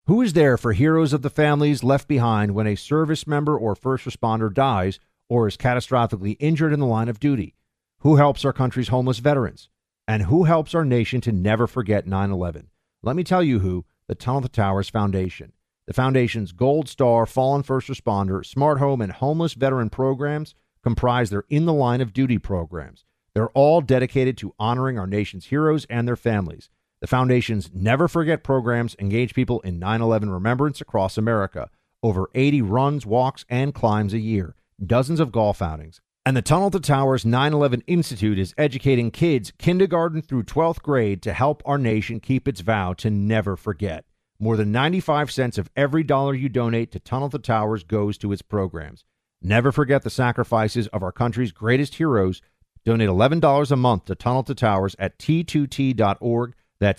Who is there for heroes of the families left behind when a service member or first responder dies or is catastrophically injured in the line of duty? Who helps our country's homeless veterans? And who helps our nation to never forget 9/11? Let me tell you who, the Tunnel to Towers Foundation. The Foundation's Gold Star, Fallen First Responder, Smart Home, and Homeless Veteran programs comprise their In the Line of Duty programs. They're all dedicated to honoring our nation's heroes and their families. The Foundation's Never Forget programs engage people in 9/11 remembrance across America. Over 80 runs, walks, and climbs a year. Dozens of golf outings. And the Tunnel to Towers 9/11 Institute is educating kids kindergarten through 12th grade to help our nation keep its vow to never forget. More than 95 cents of every dollar you donate to Tunnel to Towers goes to its programs. Never forget the sacrifices of our country's greatest heroes. Donate $11 a month to Tunnel to Towers at T2T.org. That's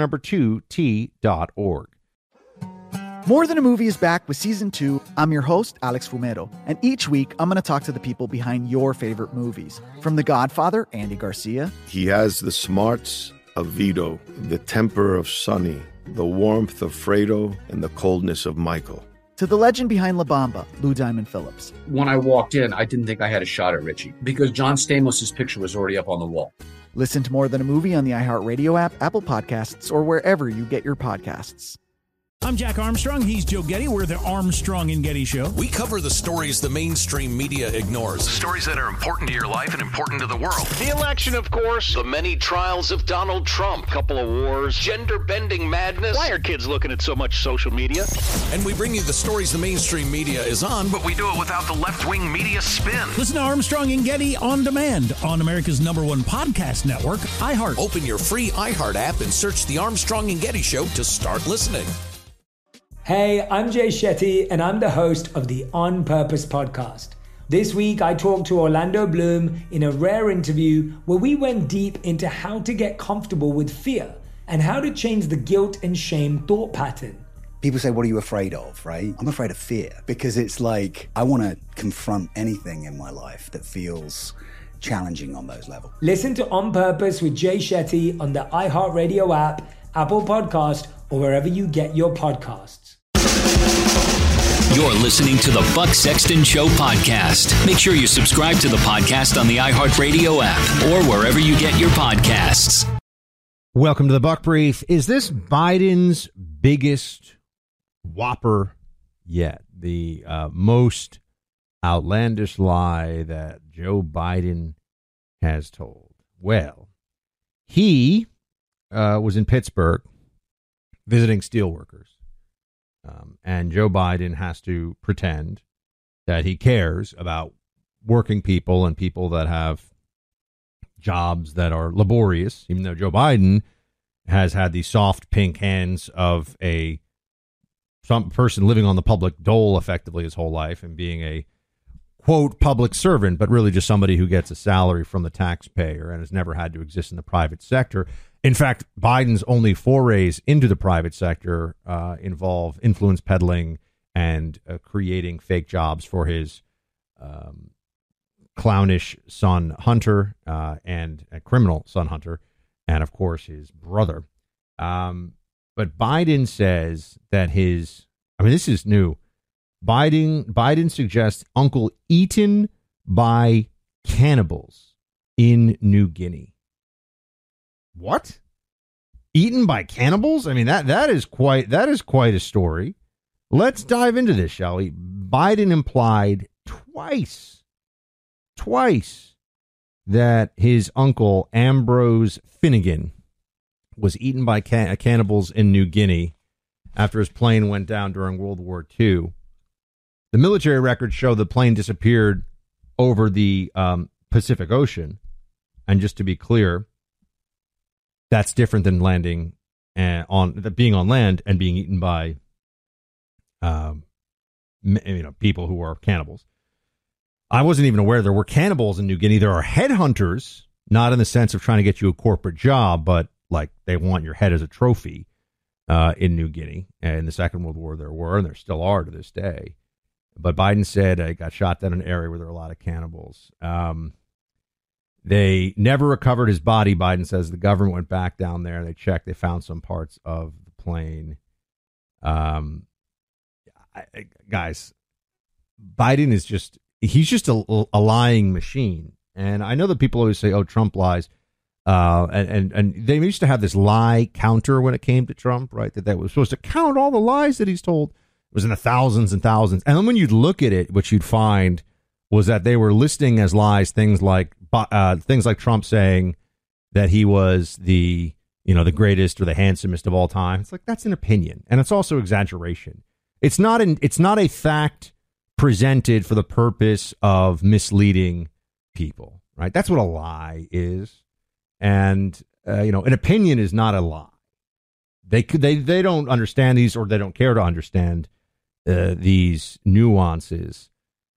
T2T.org. More Than a Movie is back with Season 2. I'm your host, Alex Fumero, and each week I'm going to talk to the people behind your favorite movies. From The Godfather, Andy Garcia. He has the smarts of Vito, the temper of Sonny, the warmth of Fredo, and the coldness of Michael. To the legend behind La Bamba, Lou Diamond Phillips. When I walked in, I didn't think I had a shot at Richie because John Stamos' picture was already up on the wall. Listen to More Than a Movie on the iHeartRadio app, Apple Podcasts, or wherever you get your podcasts. I'm Jack Armstrong. He's Joe Getty. We're the Armstrong and Getty Show. We cover the stories the mainstream media ignores. Stories that are important to your life and important to the world. The election, of course. The many trials of Donald Trump. Couple of wars. Gender-bending madness. Why are kids looking at so much social media? And we bring you the stories the mainstream media is on, but we do it without the left-wing media spin. Listen to Armstrong and Getty on demand on America's #1 podcast network, iHeart. Open your free iHeart app and search The Armstrong and Getty Show to start listening. Hey, I'm Jay Shetty, and I'm the host of the On Purpose podcast. This week, I talked to Orlando Bloom in a rare interview where we went deep into how to get comfortable with fear and how to change the guilt and shame thought pattern. People say, what are you afraid of, right? I'm afraid of fear because it's like I want to confront anything in my life that feels challenging on those levels. Listen to On Purpose with Jay Shetty on the iHeartRadio app, Apple Podcast, or wherever you get your podcasts. You're listening to the Buck Sexton Show podcast. Make sure you subscribe to the podcast on the iHeartRadio app or wherever you get your podcasts. Welcome to the Buck Brief. Is this Biden's biggest whopper yet? The most outlandish lie that Joe Biden has told? Well, he was in Pittsburgh visiting steelworkers. And Joe Biden has to pretend that he cares about working people and people that have jobs that are laborious, even though Joe Biden has had the soft pink hands of some person living on the public dole effectively his whole life and being a, quote, public servant, but really just somebody who gets a salary from the taxpayer and has never had to exist in the private sector. In fact, Biden's only forays into the private sector involve influence peddling and creating fake jobs for his clownish son, Hunter, and a criminal son, Hunter, and, of course, his brother. But Biden says that this is new. Biden suggests Uncle eaten by cannibals in New Guinea. What? Eaten by cannibals? I mean, that is quite a story. Let's dive into this, shall we? Biden implied twice that his uncle Ambrose Finnegan was eaten by cannibals in New Guinea after his plane went down during World War II. The military records show the plane disappeared over the Pacific Ocean. And just to be clear, that's different than being on land and being eaten by, people who are cannibals. I wasn't even aware there were cannibals in New Guinea. There are headhunters, not in the sense of trying to get you a corporate job, but like they want your head as a trophy in New Guinea. And in the Second World War, there were, and there still are to this day. But Biden said I got shot down in an area where there are a lot of cannibals. They never recovered his body, Biden says. The government went back down there and they checked. They found some parts of the plane. Guys, Biden is he's just a lying machine. And I know that people always say, oh, Trump lies. And they used to have this lie counter when it came to Trump, right? That was supposed to count all the lies that he's told. It was in the thousands and thousands. And then when you'd look at it, what you'd find was that they were listing as lies things like Trump saying that he was the greatest or the handsomest of all time. It's like, that's an opinion. And it's also exaggeration. It's not a fact presented for the purpose of misleading people, right? That's what a lie is. And, an opinion is not a lie. They don't understand these, or they don't care to understand these nuances.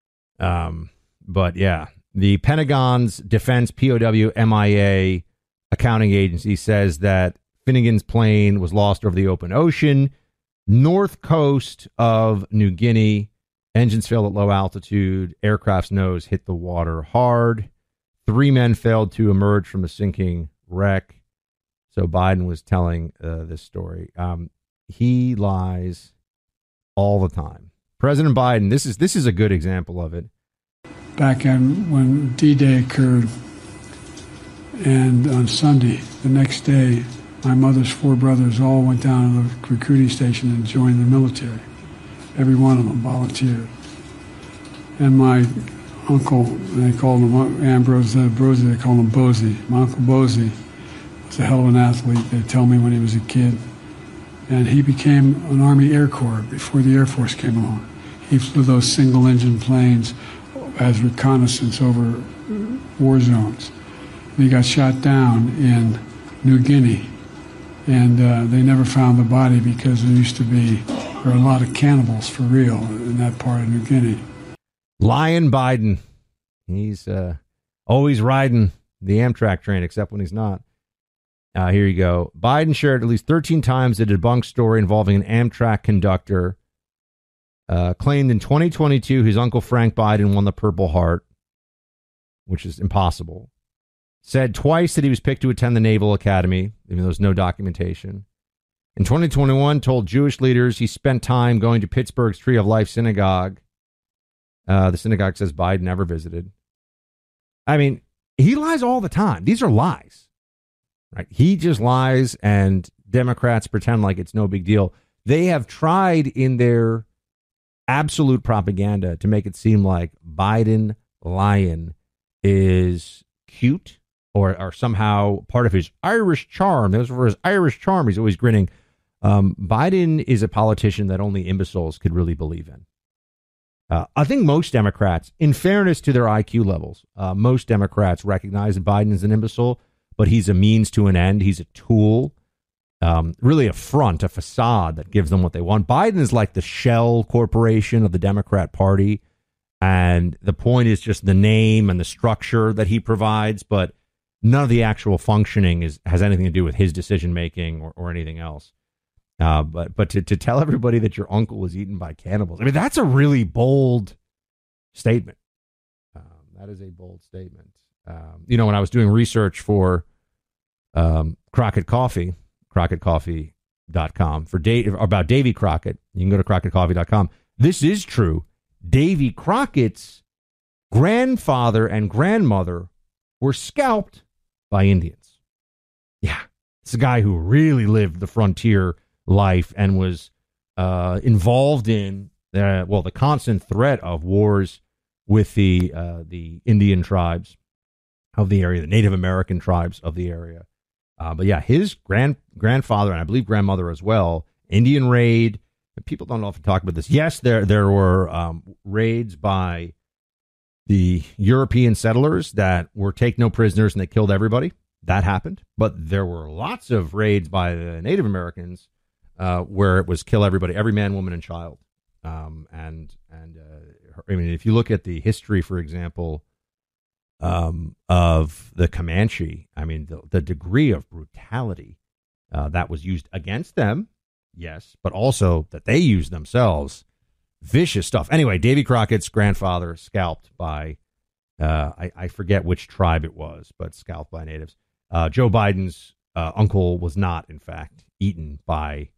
But yeah, the Pentagon's Defense POW MIA accounting agency says that Finnegan's plane was lost over the open ocean, north coast of New Guinea. Engines failed at low altitude. Aircraft's nose hit the water hard. 3 men failed to emerge from the sinking wreck. So Biden was telling this story. He lies all the time. President Biden, this is a good example of it. Back when D-Day occurred, and on Sunday, the next day, my mother's 4 brothers all went down to the recruiting station and joined the military. Every one of them volunteered. And my uncle, they called him Ambrose, they called him Bosie. My Uncle Bosie was a hell of an athlete, they tell me, when he was a kid. And he became an Army Air Corps before the Air Force came along. He flew those single-engine planes as reconnaissance over war zones. And he got shot down in New Guinea. And they never found the body because there were a lot of cannibals for real in that part of New Guinea. Lion Biden. He's always riding the Amtrak train, except when he's not. Here you go. Biden shared at least 13 times a debunked story involving an Amtrak conductor. Claimed in 2022 his uncle Frank Biden won the Purple Heart, which is impossible. Said twice that he was picked to attend the Naval Academy, even though there's no documentation. In 2021, told Jewish leaders he spent time going to Pittsburgh's Tree of Life synagogue. The synagogue says Biden never visited. I mean, he lies all the time. These are lies, right? He just lies, and Democrats pretend like it's no big deal. They have tried in their absolute propaganda to make it seem like Biden lying is cute or somehow part of his Irish charm. Those were his Irish charm. He's always grinning. Biden is a politician that only imbeciles could really believe in. I think most Democrats, in fairness to their IQ levels, most Democrats recognize that Biden is an imbecile, but he's a means to an end. He's a tool, really a front, a facade that gives them what they want. Biden is like the shell corporation of the Democrat Party. And the point is just the name and the structure that he provides, but none of the actual functioning has anything to do with his decision making or anything else. But to tell everybody that your uncle was eaten by cannibals, I mean, that's a really bold statement. That is a bold statement. When I was doing research for Crockett Coffee, CrockettCoffee.com, about Davy Crockett, you can go to CrockettCoffee.com. This is true. Davy Crockett's grandfather and grandmother were scalped by Indians. Yeah, it's a guy who really lived the frontier life and was involved in the constant threat of wars with the Indian tribes of the area, the Native American tribes of the area. But yeah, his grandfather and I believe grandmother as well, Indian raid. People don't often talk about this. Yes, there were raids by the European settlers that were take no prisoners and they killed everybody. That happened. But there were lots of raids by the Native Americans where it was kill everybody, every man, woman, and child. I mean, if you look at the history, for example, of the Comanche, I mean, the degree of brutality that was used against them. Yes, but also that they use themselves. Vicious stuff. Anyway, Davy Crockett's grandfather scalped by, I forget which tribe it was, but scalped by natives. Joe Biden's uncle was not, in fact, eaten by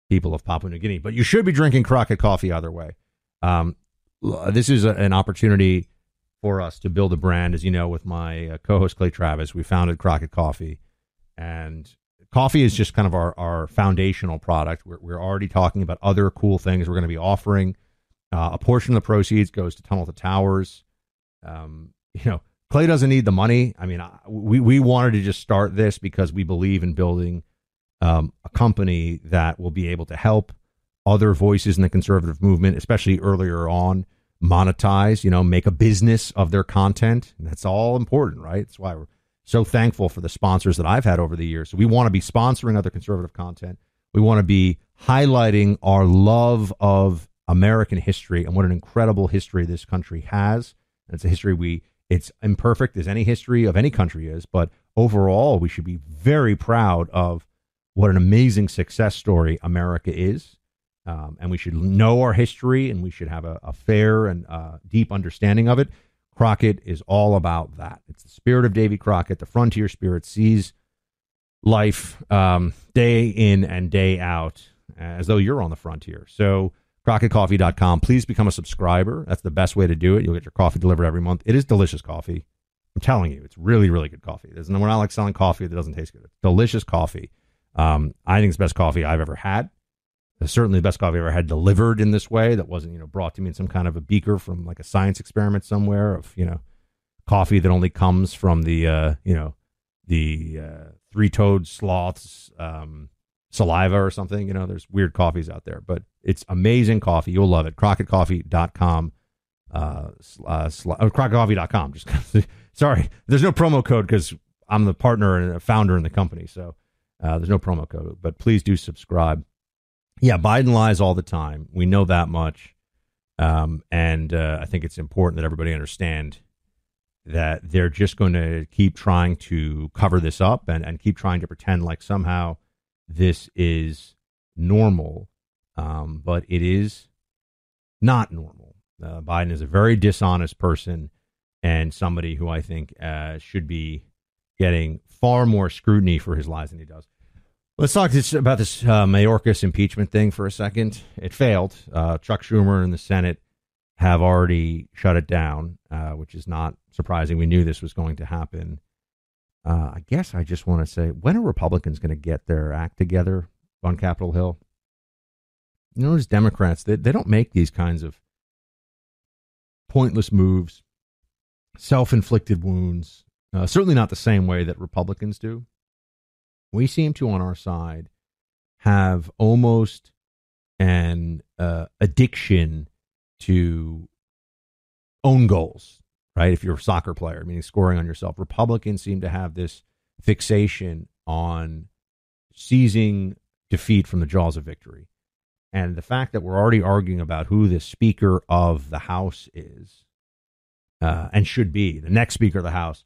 people of Papua New Guinea. But you should be drinking Crockett coffee either way. This is an opportunity for us to build a brand. As you know, with my co-host Clay Travis, we founded Crockett Coffee, and coffee is just kind of our foundational product. We're already talking about other cool things we're going to be offering. A portion of the proceeds goes to Tunnel to Towers. Clay doesn't need the money. I mean, we wanted to just start this because we believe in building a company that will be able to help other voices in the conservative movement, especially earlier on, monetize, make a business of their content. And that's all important, right? That's why we're so thankful for the sponsors that I've had over the years. So we want to be sponsoring other conservative content. We want to be highlighting our love of American history and what an incredible history this country has. And it's a history it's imperfect as any history of any country is, but overall we should be very proud of what an amazing success story America is. And we should know our history, and we should have a fair and deep understanding of it. Crockett is all about that. It's the spirit of Davy Crockett. The frontier spirit sees life day in and day out as though you're on the frontier. So CrockettCoffee.com. Please become a subscriber. That's the best way to do it. You'll get your coffee delivered every month. It is delicious coffee. I'm telling you, it's really, really good coffee. We're not like selling coffee that doesn't taste good. It's delicious coffee. I think it's the best coffee I've ever had. It's certainly the best coffee I've ever had delivered in this way. That wasn't, brought to me in some kind of a beaker from like a science experiment somewhere of, coffee that only comes from the three-toed sloth's saliva or something. There's weird coffees out there, but it's amazing coffee. You'll love it. CrockettCoffee.com. CrockettCoffee.com. Sorry, there's no promo code because I'm the partner and a founder in the company, so there's no promo code. But please do subscribe. Yeah, Biden lies all the time. We know that much. And I think it's important that everybody understand that they're just going to keep trying to cover this up and keep trying to pretend like somehow this is normal. But it is not normal. Biden is a very dishonest person and somebody who I think should be getting far more scrutiny for his lies than he does. Let's talk about this Mayorkas impeachment thing for a second. It failed. Chuck Schumer and the Senate have already shut it down, which is not surprising. We knew this was going to happen. I guess I just want to say, when are Republicans going to get their act together on Capitol Hill? As Democrats, they don't make these kinds of pointless moves, self-inflicted wounds, certainly not the same way that Republicans do. We seem to, on our side, have almost an addiction to own goals, right? If you're a soccer player, meaning scoring on yourself. Republicans seem to have this fixation on seizing defeat from the jaws of victory. And the fact that we're already arguing about who the Speaker of the House is and should be, the next Speaker of the House,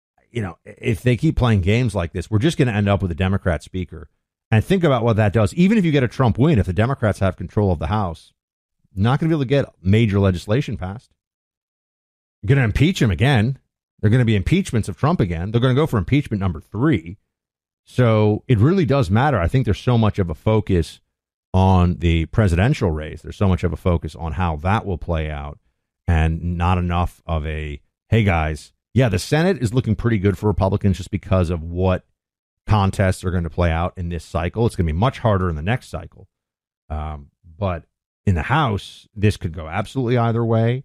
if they keep playing games like this, we're just going to end up with a Democrat speaker. And think about what that does. Even if you get a Trump win, if the Democrats have control of the House, not going to be able to get major legislation passed. You're going to impeach him again. There are going to be impeachments of Trump again. They're going to go for impeachment number 3. So it really does matter. I think there's so much of a focus on the presidential race. There's so much of a focus on how that will play out and not enough of a, hey, guys, yeah, the Senate is looking pretty good for Republicans just because of what contests are going to play out in this cycle. It's going to be much harder in the next cycle. But in the House, this could go absolutely either way.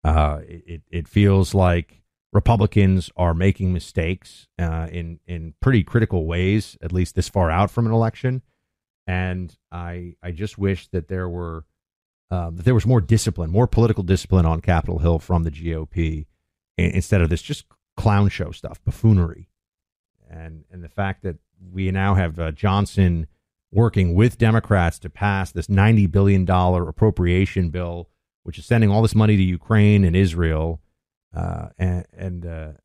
It feels like Republicans are making mistakes in pretty critical ways, at least this far out from an election. And I just wish that there was more discipline, more political discipline on Capitol Hill from the GOP instead of this just clown show stuff, buffoonery. And the fact that we now have Johnson working with Democrats to pass this $90 billion appropriation bill, which is sending all this money to Ukraine and Israel. I don't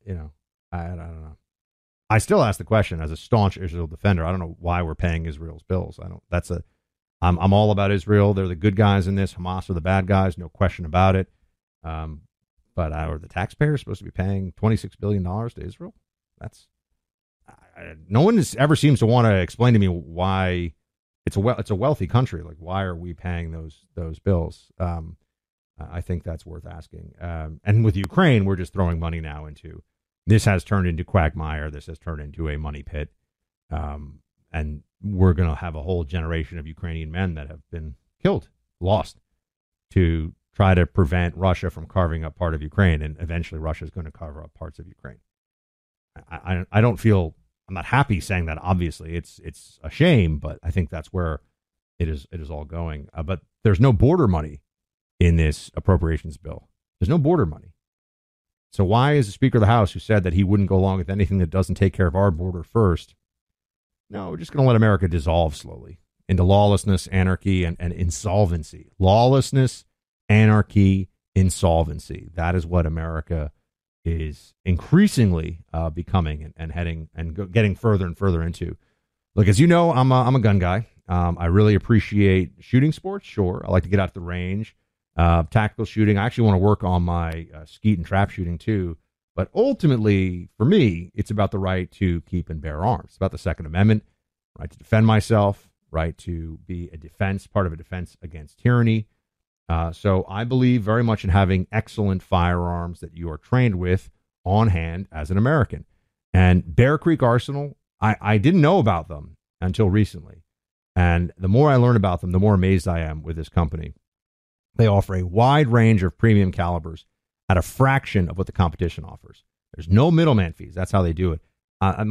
know. I still ask the question as a staunch Israel defender. I don't know why we're paying Israel's bills. I'm all about Israel. They're the good guys in this. Hamas are the bad guys. No question about it. But are the taxpayers supposed to be paying $26 billion to Israel? No one ever seems to want to explain to me why it's a wealthy country. Like, why are we paying those bills? I think that's worth asking. And with Ukraine, we're just throwing money now into. This has turned into quagmire. This has turned into a money pit. And we're going to have a whole generation of Ukrainian men that have been killed, lost, to try to prevent Russia from carving up part of Ukraine. And eventually Russia is going to carve up parts of Ukraine. I don't feel, I'm not happy saying that, obviously. It's a shame, but I think that's where it is all going. But there's no border money in this appropriations bill. There's no border money. So why is the Speaker of the House, who said that he wouldn't go along with anything that doesn't take care of our border first? No, we're just going to let America dissolve slowly into lawlessness, anarchy, and insolvency. Lawlessness, anarchy, insolvency. That is what America is increasingly becoming and heading and getting further and further into. Look, as you know, I'm a gun guy. I really appreciate shooting sports. Sure, I like to get out to the range. Tactical shooting. I actually want to work on my skeet and trap shooting too. But ultimately, for me, it's about the right to keep and bear arms. It's about the Second Amendment, right to defend myself, right to be part of a defense against tyranny. So I believe very much in having excellent firearms that you are trained with on hand as an American. And Bear Creek Arsenal, I didn't know about them until recently. And the more I learn about them, the more amazed I am with this company. They offer a wide range of premium calibers at a fraction of what the competition offers. There's no middleman fees. That's how they do it. I've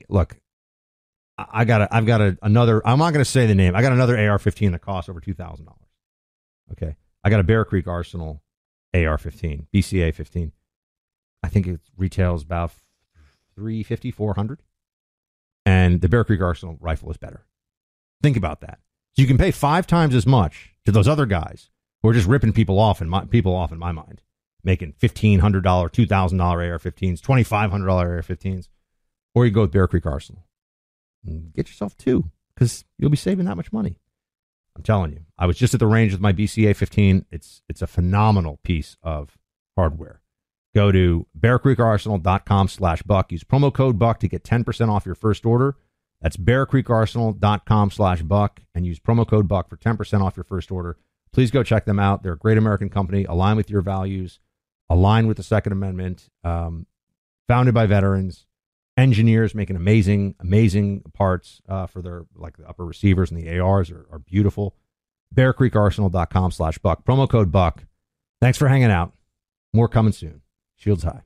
got another, I'm not going to say the name. I got another AR-15 that costs over $2,000. Okay. I got a Bear Creek Arsenal AR-15, BCA 15. I think it retails about $350, $400. And the Bear Creek Arsenal rifle is better. Think about that. So you can pay 5 times as much to those other guys who are just ripping people off in my mind, making $1,500, $2,000 AR-15s, $2,500 AR-15s, or you go with Bear Creek Arsenal. And get yourself 2, because you'll be saving that much money. I'm telling you. I was just at the range with my BCA 15. It's a phenomenal piece of hardware. Go to bearcreekarsenal.com/buck. Use promo code BUCK to get 10% off your first order. That's bearcreekarsenal.com/buck, and use promo code BUCK for 10% off your first order. Please go check them out. They're a great American company, aligned with your values, aligned with the Second Amendment, founded by veterans, engineers making amazing parts for their, like the upper receivers, and the ARs are beautiful. bearcreekarsenal.com/buck. Promo code BUCK. Thanks for hanging out. More coming soon. Shields high.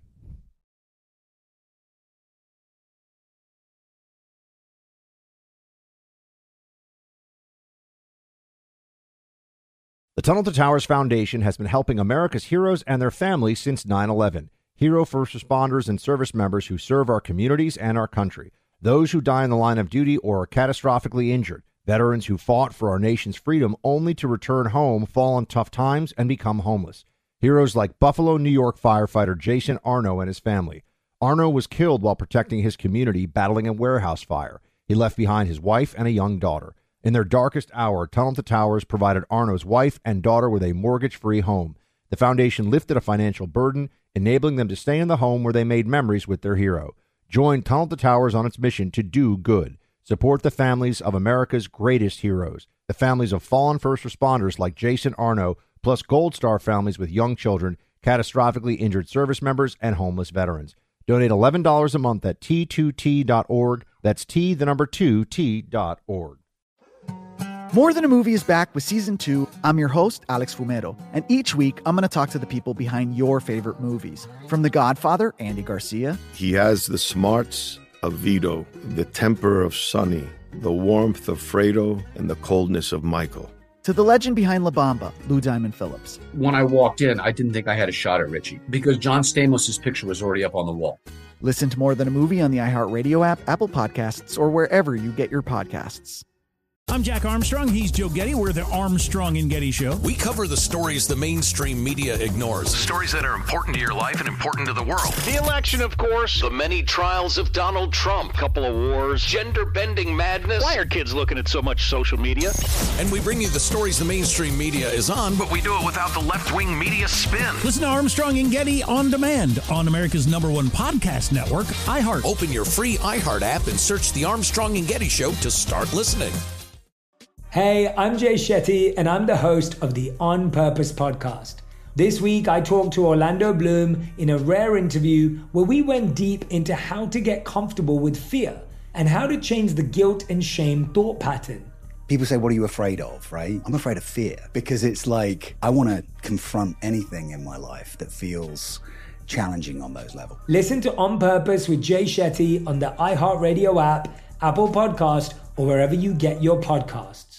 The Tunnel to Towers Foundation has been helping America's heroes and their families since 9/11. Hero first responders and service members who serve our communities and our country. Those who die in the line of duty or are catastrophically injured. Veterans who fought for our nation's freedom only to return home, fall on tough times, and become homeless. Heroes like Buffalo, New York firefighter Jason Arno and his family. Arno was killed while protecting his community battling a warehouse fire. He left behind his wife and a young daughter. In their darkest hour, Tunnel to Towers provided Arno's wife and daughter with a mortgage-free home. The foundation lifted a financial burden, enabling them to stay in the home where they made memories with their hero. Join Tunnel to Towers on its mission to do good. Support the families of America's greatest heroes, the families of fallen first responders like Jason Arno, plus Gold Star families with young children, catastrophically injured service members, and homeless veterans. Donate $11 a month at T2T.org. That's T2T.org. More Than a Movie is back with Season 2. I'm your host, Alex Fumero, and each week I'm going to talk to the people behind your favorite movies. From The Godfather, Andy Garcia. He has the smarts of Vito, the temper of Sonny, the warmth of Fredo, and the coldness of Michael. To the legend behind La Bamba, Lou Diamond Phillips. When I walked in, I didn't think I had a shot at Richie because John Stamos' picture was already up on the wall. Listen to More Than a Movie on the iHeartRadio app, Apple Podcasts, or wherever you get your podcasts. I'm Jack Armstrong. He's Joe Getty. We're the Armstrong and Getty Show. We cover the stories the mainstream media ignores. Stories that are important to your life and important to the world. The election, of course. The many trials of Donald Trump. Couple of wars. Gender-bending madness. Why are kids looking at so much social media? And we bring you the stories the mainstream media is on, but we do it without the left-wing media spin. Listen to Armstrong and Getty on demand on America's #1 podcast network, iHeart. Open your free iHeart app and search the Armstrong and Getty Show to start listening. Hey, I'm Jay Shetty, and I'm the host of the On Purpose podcast. This week, I talked to Orlando Bloom in a rare interview where we went deep into how to get comfortable with fear and how to change the guilt and shame thought pattern. People say, what are you afraid of, right? I'm afraid of fear because it's like I want to confront anything in my life that feels challenging on those levels. Listen to On Purpose with Jay Shetty on the iHeartRadio app, Apple Podcast, or wherever you get your podcasts.